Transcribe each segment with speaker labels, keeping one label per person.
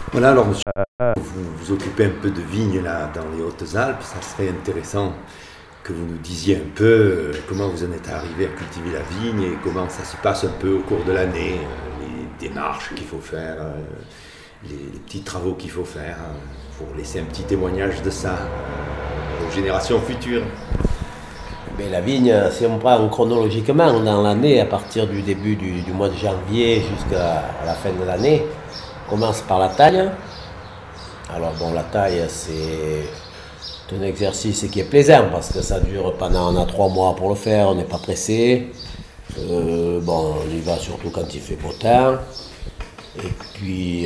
Speaker 1: Voilà, alors monsieur, vous vous occupez un peu de vignes là dans les Hautes-Alpes. Ça serait intéressant que vous nous disiez un peu comment vous en êtes arrivé à cultiver la vigne et comment ça se passe un peu au cours de l'année, les démarches qu'il faut faire, les petits travaux qu'il faut faire pour laisser un petit témoignage de ça aux générations futures.
Speaker 2: Mais la vigne, si on prend chronologiquement dans l'année, à partir du début du mois de janvier jusqu'à la fin de l'année, on commence par la taille. Alors bon, la taille, c'est un exercice qui est plaisant parce que ça dure pendant, on a 3 mois pour le faire, on n'est pas pressé. Bon, on y va surtout quand il fait beau temps. Et puis,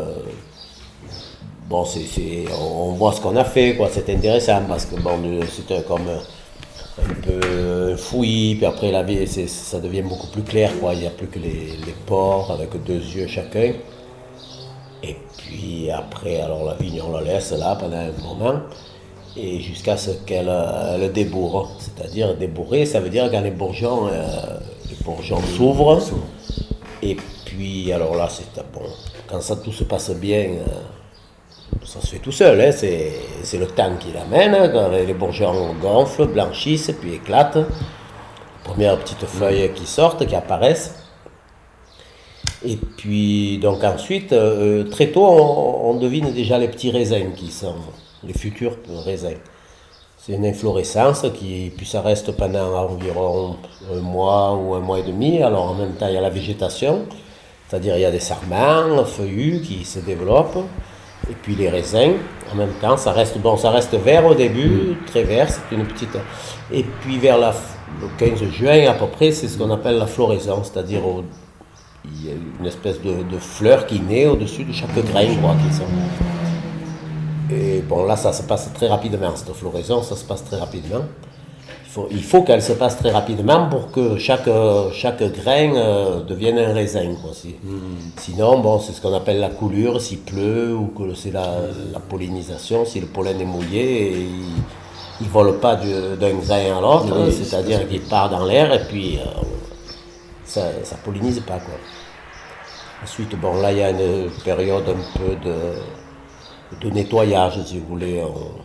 Speaker 2: bon, on voit ce qu'on a fait, quoi. C'est intéressant parce que bon, c'est comme un peu fouillis, puis après la vie, ça devient beaucoup plus clair, quoi. Il n'y a plus que les pores avec 2 yeux chacun. Et puis après, alors la vigne, on la laisse là pendant un moment, et jusqu'à ce qu'elle elle débourre. C'est-à-dire débourrer, ça veut dire quand les bourgeons s'ouvrent. Et puis, alors là, c'est bon, quand ça tout se passe bien, ça se fait tout seul, hein, c'est le temps qui l'amène, quand les bourgeons gonflent, blanchissent, puis éclatent. Premières petites feuilles qui sortent, qui apparaissent. Et puis, donc ensuite, très tôt, on devine déjà les petits raisins qui sont les futurs raisins. C'est une inflorescence puis ça reste pendant environ un mois ou un mois et demi. Alors en même temps, il y a la végétation, c'est-à-dire il y a des sarments feuillus qui se développent. Et puis les raisins, en même temps, ça reste vert au début, très vert, c'est une petite. Et puis vers le 15 juin à peu près, c'est ce qu'on appelle la floraison, c'est-à-dire il y a une espèce de fleur qui naît au-dessus de chaque grain, quoi, qui sont. Et bon, là, ça se passe très rapidement, cette floraison, ça se passe très rapidement. Il faut qu'elle se passe très rapidement pour que chaque grain devienne un raisin, quoi. Sinon, bon, c'est ce qu'on appelle la coulure, s'il pleut, ou que c'est la pollinisation, si le pollen est mouillé, et il ne vole pas d'un grain à l'autre,
Speaker 1: Oui,
Speaker 2: c'est-à-dire qu'il part dans l'air, et puis ça ne pollinise pas, quoi. Ensuite, bon, là, il y a une période un peu de nettoyage, si vous voulez.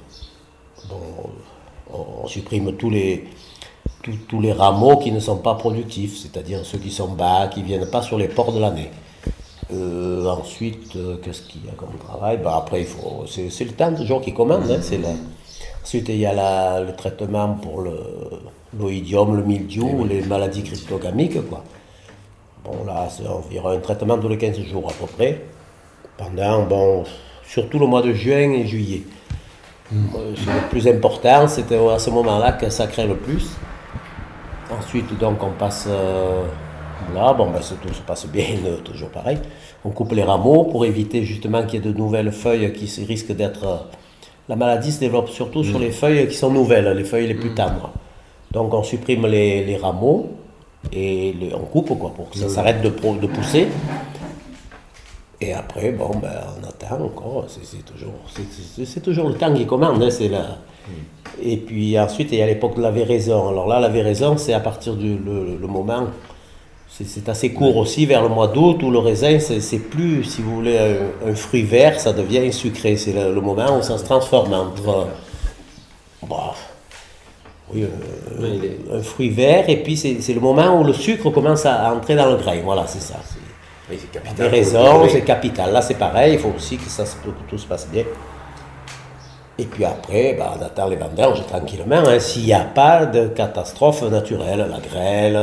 Speaker 2: On supprime tous les rameaux qui ne sont pas productifs, c'est-à-dire ceux qui sont bas, qui ne viennent pas sur les ports de l'année. Ensuite, qu'est-ce qu'il y a comme travail? Après, c'est le temps toujours qui commande. Hein, ensuite, il y a le traitement pour l'oïdium, le mildiou, les maladies cryptogamiques, quoi. Bon, là, c'est environ un traitement tous les 15 jours à peu près, pendant, bon, surtout le mois de juin et juillet. C'est le plus important, c'était à ce moment-là que ça crée le plus. Ensuite, donc, on passe là, bon, ben, tout se passe bien, toujours pareil. On coupe les rameaux pour éviter justement qu'il y ait de nouvelles feuilles qui risquent d'être. La maladie se développe surtout sur les feuilles qui sont nouvelles, les feuilles les plus tendres. Donc, on supprime les rameaux et on coupe, quoi, pour que ça s'arrête de pousser. Et après, bon, ben, on attend encore, c'est toujours le temps qui commande, hein, c'est là. Et puis ensuite, il y a l'époque de la véraison. Alors là, la véraison, c'est à partir le moment, c'est assez court aussi, vers le mois d'août, où le raisin, c'est plus, si vous voulez, un fruit vert, ça devient sucré. C'est le moment où ça se transforme entre, bah, oui, un fruit vert, et puis c'est le moment où le sucre commence à entrer dans le grain. Voilà, c'est ça.
Speaker 1: Oui, c'est
Speaker 2: La
Speaker 1: capital.
Speaker 2: véraison, c'est capital. Là, c'est pareil, il faut aussi que tout se passe bien. Et puis après, ben, on attend les vendanges tranquillement, hein, s'il n'y a pas de catastrophe naturelle, la grêle,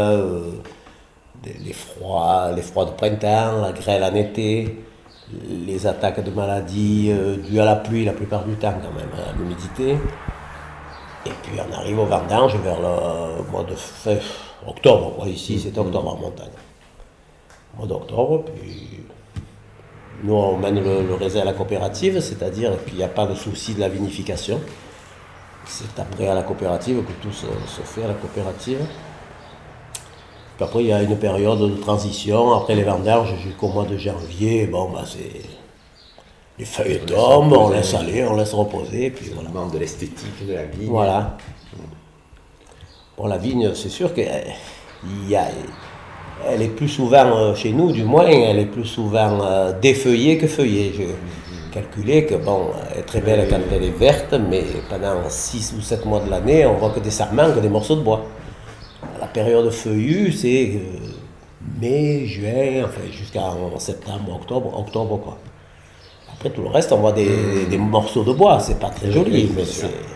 Speaker 2: les froids de printemps, la grêle en été, les attaques de maladies dues à la pluie la plupart du temps quand même, à l'humidité. Et puis on arrive aux vendanges vers le mois de octobre, quoi. Ici c'est octobre en montagne. Mois d'octobre, puis nous on mène le raisin à la coopérative, c'est-à-dire qu'il n'y a pas de souci de la vinification. C'est après à la coopérative que tout se fait à la coopérative. Puis après il y a une période de transition, après les vendanges jusqu'au mois de janvier, bon bah c'est. Les feuilles tombent, on laisse aller, on laisse reposer, puis voilà.
Speaker 1: On demande de l'esthétique de la vigne.
Speaker 2: Voilà. Pour la vigne, c'est sûr qu'il y a, elle est plus souvent, chez nous du moins, elle est plus souvent défeuillée que feuillée. J'ai calculé que, bon, elle est très belle quand elle est verte, mais pendant 6 ou 7 mois de l'année, on voit que des sarments, que des morceaux de bois. La période feuillue, c'est mai, juin, enfin jusqu'en septembre, octobre quoi. Après tout le reste, on voit des morceaux de bois, c'est pas très joli, mais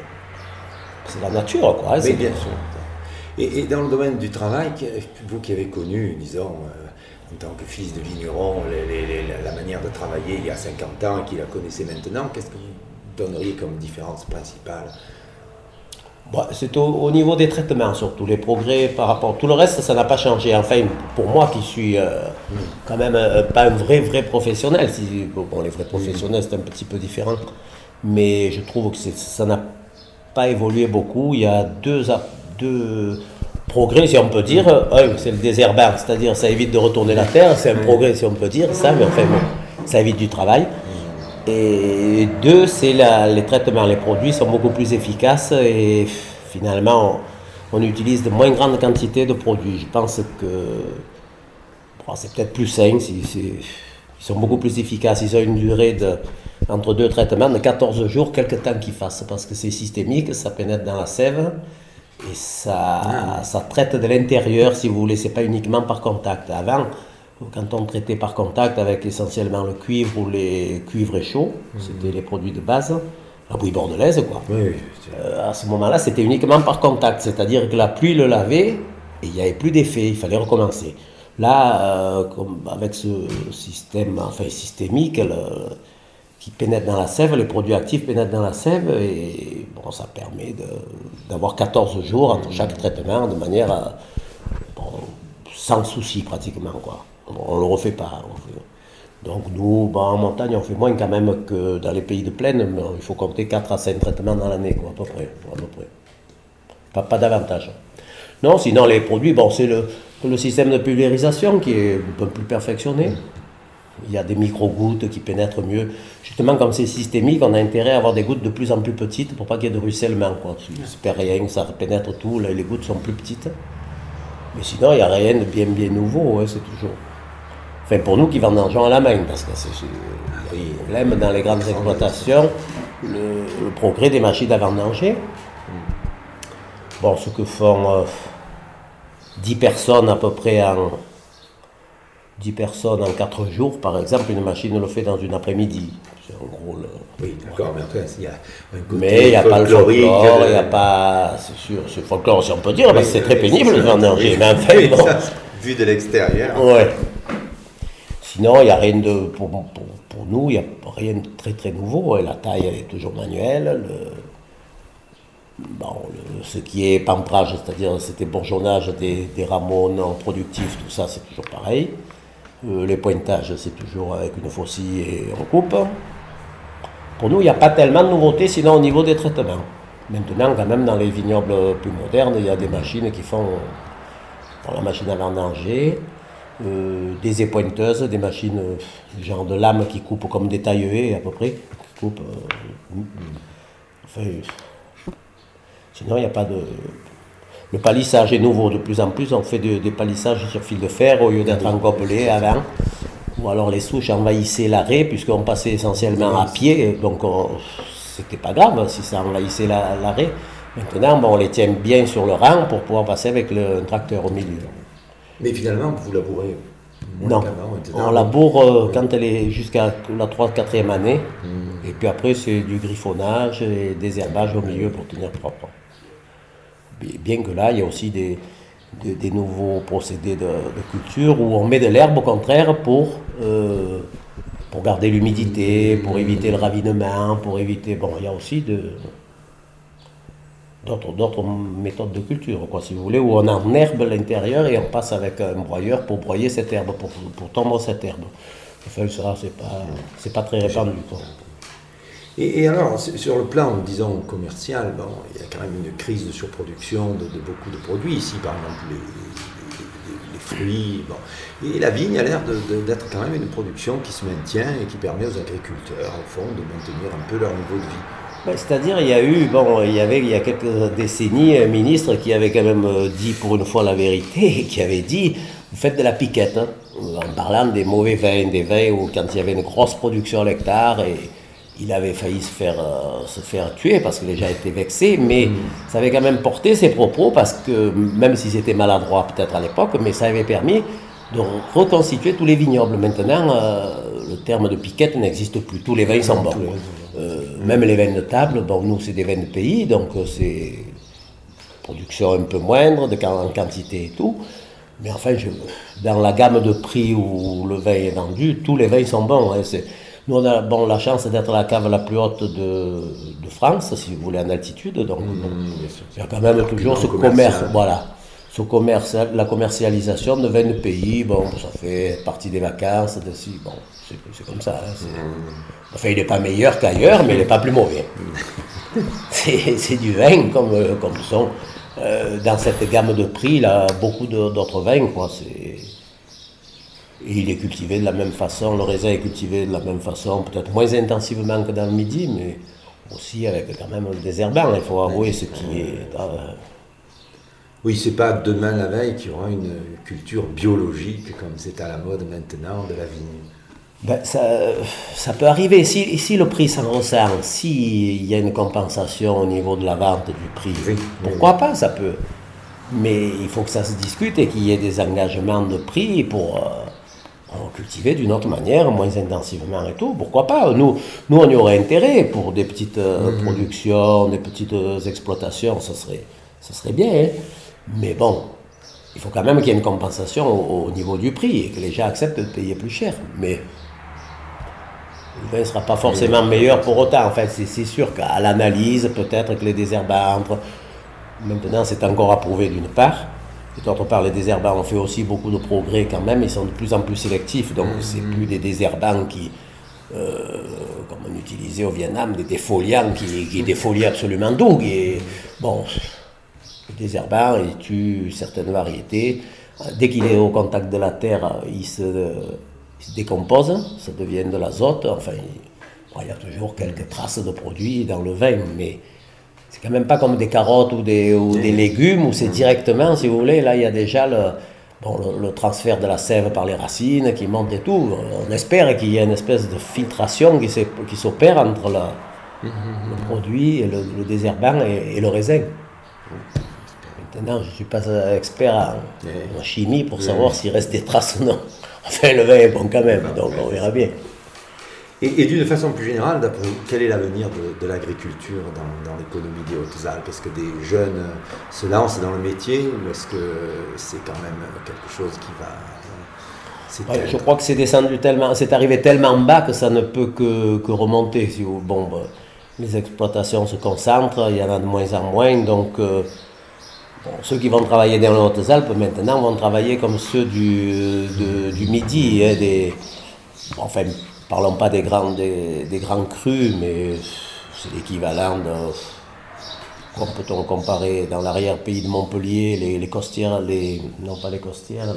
Speaker 2: c'est la nature quoi.
Speaker 1: Oui, bien sûr. Et dans le domaine du travail, vous qui avez connu, disons, en tant que fils de vigneron, la manière de travailler il y a 50 ans et qui la connaissez maintenant, qu'est-ce que vous donneriez comme différence principale?
Speaker 2: Bon, c'est au niveau des traitements surtout, les progrès par rapport. Tout le reste, ça n'a pas changé. Enfin, pour moi qui suis quand même pas un vrai professionnel, bon, les vrais professionnels c'est un petit peu différent, mais je trouve que ça n'a pas évolué beaucoup. Il y a deux progrès, si on peut dire. Un, c'est le désherbant, c'est-à-dire ça évite de retourner la terre, c'est un progrès, si on peut dire, ça, mais enfin bon, ça évite du travail. Et deux, c'est les traitements, les produits sont beaucoup plus efficaces et finalement, on utilise de moins grandes quantités de produits. Je pense que bon, c'est peut-être plus sain, ils sont beaucoup plus efficaces, ils ont une durée entre deux traitements de 14 jours, quelque temps qu'ils fassent, parce que c'est systémique, ça pénètre dans la sève et ça traite de l'intérieur, si vous voulez, c'est pas uniquement par contact. Avant, quand on traitait par contact avec essentiellement le cuivre ou les cuivres chauds, c'était les produits de base, la bouillie bordelaise quoi.
Speaker 1: Oui,
Speaker 2: À ce moment-là, c'était uniquement par contact, c'est-à-dire que la pluie le lavait et il n'y avait plus d'effet, il fallait recommencer. Là, avec ce système, enfin systémique, qui pénètre dans la sève, les produits actifs pénètrent dans la sève et bon, ça permet d'avoir 14 jours entre chaque traitement de manière bon, sans souci pratiquement quoi. On ne le refait pas. Donc nous, en montagne, on fait moins quand même que dans les pays de plaine, mais il faut compter 4 à 5 traitements dans l'année, quoi, à peu près. Pas davantage. Non, sinon les produits, bon, c'est le système de pulvérisation qui est un peu plus perfectionné. Il y a des micro-gouttes qui pénètrent mieux. Justement, comme c'est systémique, on a intérêt à avoir des gouttes de plus en plus petites pour pas qu'il y ait de ruissellement, quoi. Ça ne rien, ça pénètre tout, les gouttes sont plus petites. Mais sinon, il n'y a rien de bien nouveau, c'est toujours... Enfin, pour nous qui vendangeons à la main, parce que c'est le problème dans les grandes exploitations, le progrès des machines à vendanger. Bon, ce que font 10 personnes à peu près 10 personnes en 4 jours, par exemple, une machine le fait dans une après-midi. C'est en gros
Speaker 1: Oui, d'accord, mais après, il y a un côté
Speaker 2: mais il n'y a pas le folklore, il n'y a pas... C'est sûr, ce folklore, si on peut dire, parce que c'est très pénible de vendanger. Mais enfin, bon.
Speaker 1: Ça, vu de l'extérieur.
Speaker 2: Ouais. Sinon, il n'y a rien de... Pour nous, il n'y a rien de très nouveau. La taille, elle est toujours manuelle. Ce qui est pamprage, c'est-à-dire c'était bourgeonnage des rameaux non productifs, tout ça, c'est toujours pareil. Les pointages, c'est toujours avec une faucille et on coupe. Pour nous, il n'y a pas tellement de nouveautés, sinon au niveau des traitements. Maintenant, quand même, dans les vignobles plus modernes, il y a des machines qui font la machine à vendanger, des épointeuses, des machines genre de lames qui coupent comme des taille-haie à peu près, qui coupent. Enfin, sinon, il n'y a pas de... Le palissage est nouveau de plus en plus. On fait des palissages sur fil de fer au lieu d'être en gobelet avant. Ou alors les souches envahissaient l'arrêt puisqu'on passait essentiellement à pied. Donc c'était pas grave si ça envahissait l'arrêt. Maintenant, on les tient bien sur le rang pour pouvoir passer avec un tracteur au milieu.
Speaker 1: Mais finalement, vous labourez
Speaker 2: non, on laboure quand elle est jusqu'à la 3e-4e année. Et puis après, c'est du griffonnage et des herbages au milieu pour tenir propre. Bien que là, il y a aussi des nouveaux procédés de culture où on met de l'herbe au contraire pour garder l'humidité, pour éviter le ravinement, pour éviter... Bon, il y a aussi d'autres méthodes de culture, quoi, si vous voulez, où on enherbe l'intérieur et on passe avec un broyeur pour broyer cette herbe, pour tondre cette herbe. Enfin, ça, c'est pas très répandu, quoi.
Speaker 1: Et alors, sur le plan, disons, commercial, bon, il y a quand même une crise de surproduction de beaucoup de produits. Ici, par exemple, les fruits. Bon. Et la vigne a l'air d'être quand même une production qui se maintient et qui permet aux agriculteurs, au fond, de maintenir un peu leur niveau de vie.
Speaker 2: C'est-à-dire, il y a quelques décennies un ministre qui avait quand même dit pour une fois la vérité et qui avait dit vous faites de la piquette, hein, en parlant des mauvais vins, des vins où quand il y avait une grosse production à l'hectare, et il avait failli se faire tuer parce que les gens étaient vexés, mais ça avait quand même porté ses propos parce que, même s'ils étaient maladroits peut-être à l'époque, mais ça avait permis de reconstituer tous les vignobles. Maintenant, le terme de piquette n'existe plus, tous les vins sont bons. Même les vins de table, bon, nous c'est des vins de pays, donc c'est production un peu moindre en quantité et tout. Mais enfin, dans la gamme de prix où le vin est vendu, tous les vins sont bons. Hein, nous, on a la chance d'être la cave la plus haute de France, si vous voulez, en altitude. Donc, il y a quand même toujours ce commerce. Voilà. La commercialisation de vins de pays, bon, ça fait partie des vacances. Bon, c'est comme ça. Hein, enfin, il n'est pas meilleur qu'ailleurs, mais il n'est pas plus mauvais. C'est du vin comme sont. Dans cette gamme de prix, là, beaucoup d'autres vins, quoi. Et il est cultivé de la même façon, le raisin est cultivé de la même façon, peut-être moins intensivement que dans le Midi, mais aussi avec quand même le désherbant, il faut avouer ce qui est...
Speaker 1: Oui, c'est pas demain la veille qu'il y aura une culture biologique, comme c'est à la mode maintenant, de la vigne.
Speaker 2: Ben, ça peut arriver. Si le prix s'en ressent, s'il y a une compensation au niveau de la vente du prix, pourquoi pas, ça peut. Mais il faut que ça se discute et qu'il y ait des engagements de prix pour cultiver d'une autre manière, moins intensivement et tout. Pourquoi pas? Nous on y aurait intérêt pour des petites productions, des petites exploitations, ça serait bien. Hein. Mais bon, il faut quand même qu'il y ait une compensation au niveau du prix et que les gens acceptent de payer plus cher. Mais le vin ne sera pas forcément meilleur pour autant. En fait, c'est sûr qu'à l'analyse, peut-être que les désherbants entrent. Maintenant, c'est encore à prouver d'une part. Et d'autre part, les désherbants ont fait aussi beaucoup de progrès quand même. Ils sont de plus en plus sélectifs. Donc, c'est plus des désherbants qui, comme on utilisait au Vietnam, des défoliants qui défolient absolument tout. Bon, le désherbant, il tue certaines variétés. Dès qu'il est au contact de la terre, il se décompose, ça devient de l'azote. Enfin, il y a toujours quelques traces de produits dans le vin, mais c'est quand même pas comme des carottes ou des légumes où c'est directement, si vous voulez, là il y a déjà le transfert de la sève par les racines qui monte et tout. On espère qu'il y a une espèce de filtration qui s'opère entre le produit, et le désherbant et le raisin. Maintenant, je ne suis pas expert en chimie pour savoir s'il reste des traces ou non. Enfin, le vin est bon quand même, donc on verra bien.
Speaker 1: Et d'une façon plus générale, d'après vous, quel est l'avenir de l'agriculture dans l'économie des Hautes-Alpes? Est-ce que des jeunes se lancent dans le métier ou est-ce que c'est quand même quelque chose qui va...
Speaker 2: Ouais, je crois que c'est arrivé tellement bas que ça ne peut que remonter. Les exploitations se concentrent, il y en a de moins en moins, donc ceux qui vont travailler dans les Hautes-Alpes maintenant vont travailler comme ceux du Midi, hein, enfin, parlons pas des grands crus, mais c'est l'équivalent de... Comment peut-on comparer dans l'arrière-pays de Montpellier, les costières, non pas les costières,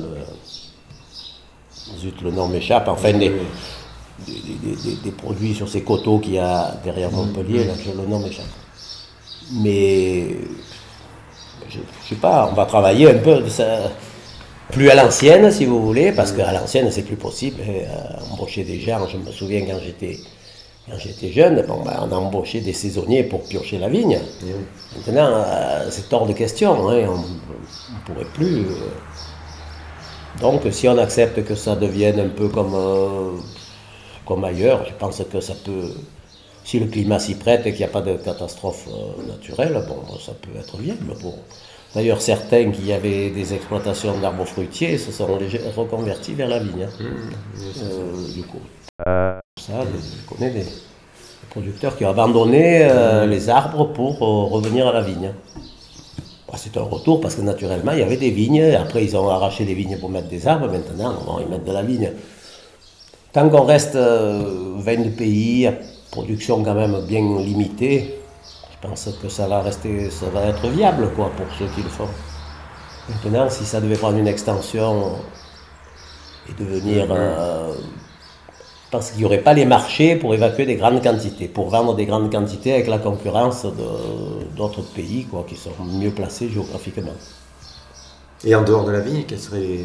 Speaker 2: zut, le nom m'échappe, enfin des produits sur ces coteaux qu'il y a derrière Montpellier, là, le nom m'échappe. Mais je sais pas, on va travailler un peu de ça. Plus à l'ancienne, si vous voulez, parce qu'à l'ancienne, c'est plus possible. Embaucher des gens, je me souviens quand j'étais jeune, on a embauché des saisonniers pour piocher la vigne. Maintenant, c'est hors de question, hein, on ne pourrait plus. Donc, si on accepte que ça devienne un peu comme ailleurs, je pense que ça peut, si le climat s'y prête et qu'il n'y a pas de catastrophe naturelle, ça peut être viable pour... D'ailleurs, certains qui avaient des exploitations d'arbres fruitiers se sont reconvertis vers la vigne. Du coup, je connais des producteurs qui ont abandonné les arbres pour revenir à la vigne. C'est un retour parce que naturellement, il y avait des vignes. Après, ils ont arraché les vignes pour mettre des arbres. Maintenant, ils mettent de la vigne. Tant qu'on reste vin de pays, à production quand même bien limitée, je pense que ça va être viable pour ceux qui le font. Maintenant, si ça devait prendre une extension et devenir... je pense qu'il n'y aurait pas les marchés pour évacuer des grandes quantités, pour vendre des grandes quantités avec la concurrence d'autres pays qui sont mieux placés géographiquement.
Speaker 1: Et en dehors de la vigne, quels seraient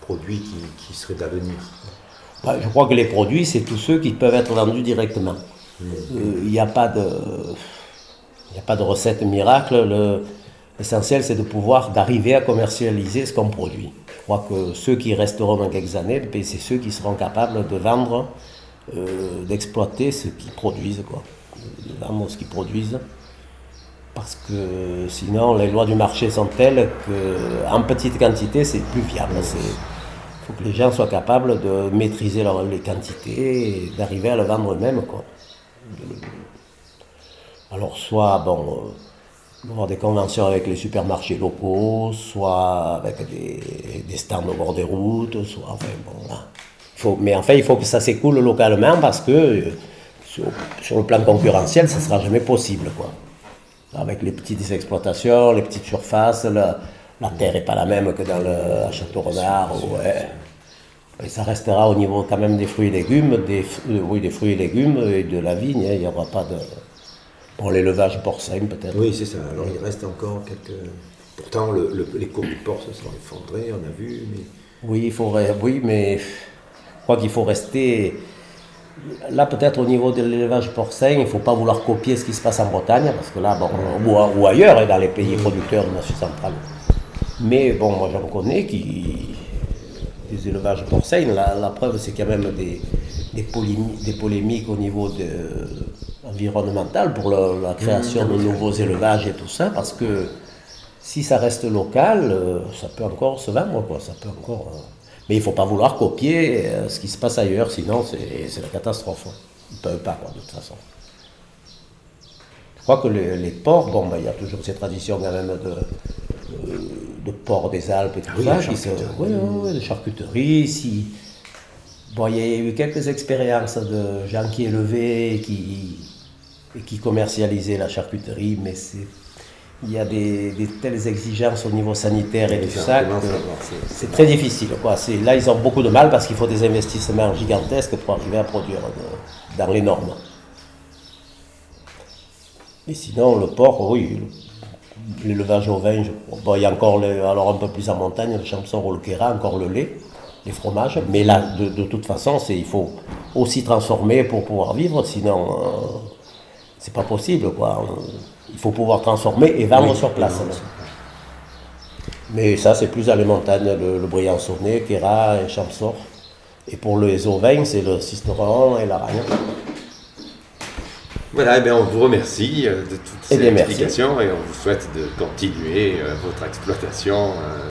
Speaker 1: produits qui seraient d'avenir?
Speaker 2: Je crois que les produits, c'est tous ceux qui peuvent être vendus directement. Il n'y a pas de recette miracle. L'essentiel, c'est d'arriver à commercialiser ce qu'on produit. Je crois que ceux qui resteront dans quelques années, c'est ceux qui seront capables de vendre, d'exploiter ce qu'ils produisent, quoi. De vendre ce qu'ils produisent. Parce que sinon, les lois du marché sont telles qu'en petite quantité, c'est plus viable. Il faut que les gens soient capables de maîtriser les quantités et d'arriver à le vendre eux-mêmes, quoi. Alors, soit, avoir des conventions avec les supermarchés locaux, soit avec des stands au bord des routes, soit, enfin, mais enfin, il faut que ça s'écoule localement parce que sur le plan concurrentiel, ça ne sera jamais possible, quoi. Avec les petites exploitations, les petites surfaces, la terre n'est pas la même que à Château-Renard. Et ça restera au niveau quand même des fruits et légumes, des fruits et légumes et de la vigne. Il n'y aura pas de... Bon, l'élevage porcin peut-être.
Speaker 1: Oui, c'est ça. Alors il reste encore quelques... Pourtant, les cours du porc se sont effondrés, on a vu. Mais...
Speaker 2: Oui, mais je crois qu'il faut rester... Là, peut-être au niveau de l'élevage porcin, il ne faut pas vouloir copier ce qui se passe en Bretagne, parce que là, ou ailleurs, dans les pays producteurs de l'Asie centrale. Mais bon, moi j'en connais des élevages porcins. La preuve, c'est qu'il y a même des polémiques au niveau environnemental pour la création de nouveaux élevages et tout ça, parce que si ça reste local, ça peut encore se vendre, quoi. Ça peut encore... Mais il ne faut pas vouloir copier ce qui se passe ailleurs, sinon c'est la catastrophe. Ils ne peuvent pas, quoi, de toute façon. Je crois que les porcs, il y a toujours ces traditions quand même de porcs des Alpes et tout ça. De charcuterie. Il y a eu quelques expériences de gens qui élevaient et qui commercialisaient la charcuterie, mais il y a des telles exigences au niveau sanitaire et tout ça que c'est très difficile, quoi. Là, ils ont beaucoup de mal parce qu'il faut des investissements gigantesques pour arriver à produire dans les normes. Et sinon, le porc, oui, l'élevage ovin, il y a encore, alors un peu plus en montagne, le Champsaur ou le Queyras, encore le lait, les fromages. Mais là, de toute façon, il faut aussi transformer pour pouvoir vivre, sinon c'est pas possible, quoi. Il faut pouvoir transformer et vendre sur place. Mais ça, c'est plus dans les montagnes, le Briançonnais, Queyras et Champsaur. Et pour les ovins, c'est le Sisteron et l'Aragne.
Speaker 1: Voilà, on vous remercie de toutes ces explications et on vous souhaite de continuer votre exploitation